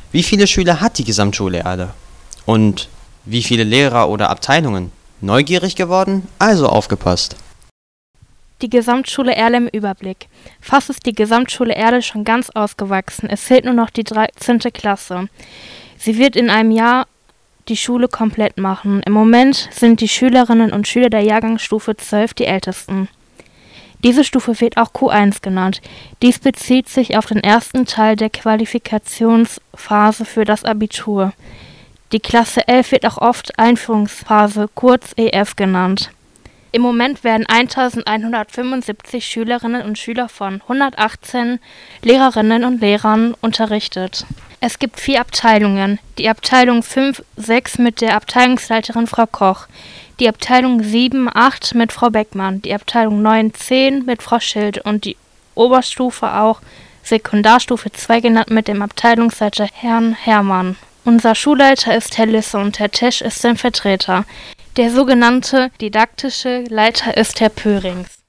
Wie viele Schüler hat die Gesamtschule Erle? Und wie viele Lehrer oder Abteilungen? Neugierig geworden? Also aufgepasst! Die Gesamtschule Erle im Überblick. Fast ist die Gesamtschule Erle schon ganz ausgewachsen. Es fehlt nur noch die 13. Klasse. Sie wird in einem Jahr die Schule komplett machen. Im Moment sind die Schülerinnen und Schüler der Jahrgangsstufe 12 die ältesten. Diese Stufe wird auch Q1 genannt. Dies bezieht sich auf den ersten Teil der Qualifikationsphase für das Abitur. Die Klasse 11 wird auch oft Einführungsphase, kurz EF genannt. Im Moment werden 1175 Schülerinnen und Schüler von 118 Lehrerinnen und Lehrern unterrichtet. Es gibt 4 Abteilungen. Die Abteilung 5/6 mit der Abteilungsleiterin Frau Koch, die Abteilung 7/8 mit Frau Beckmann, die Abteilung 9/10 mit Frau Schild und die Oberstufe, auch Sekundarstufe 2 genannt, mit dem Abteilungsleiter Herrn Herrmann. Unser Schulleiter ist Herr Lisse und Herr Tesch ist sein Vertreter. Der sogenannte didaktische Leiter ist Herr Pörings.